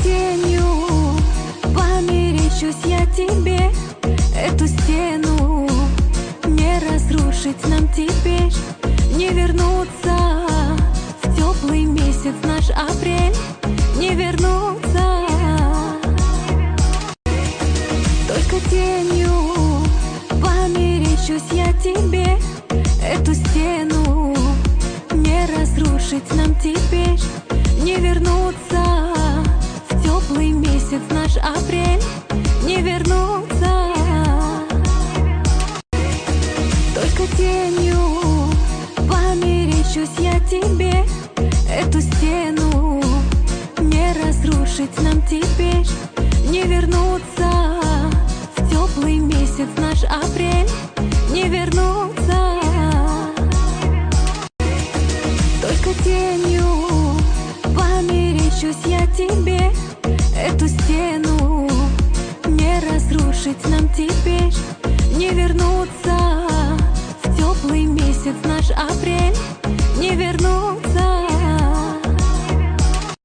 тенью померещусь я тебе. Эту стену не разрушить нам теперь, не вернуться в теплый месяц наш апрель, не вернуться. Только тенью померещусь я тебе. Эту стену не разрушить нам теперь, не вернуться в теплый месяц наш апрель, не вернуться. Только тенью померещусь я тебе. Эту стену не разрушить нам теперь, не вернуться в теплый месяц наш апрель, не вернуться. Только тенью померещусь я тебе. Эту стену не разрушить нам теперь, не вернуться в теплый месяц наш апрель,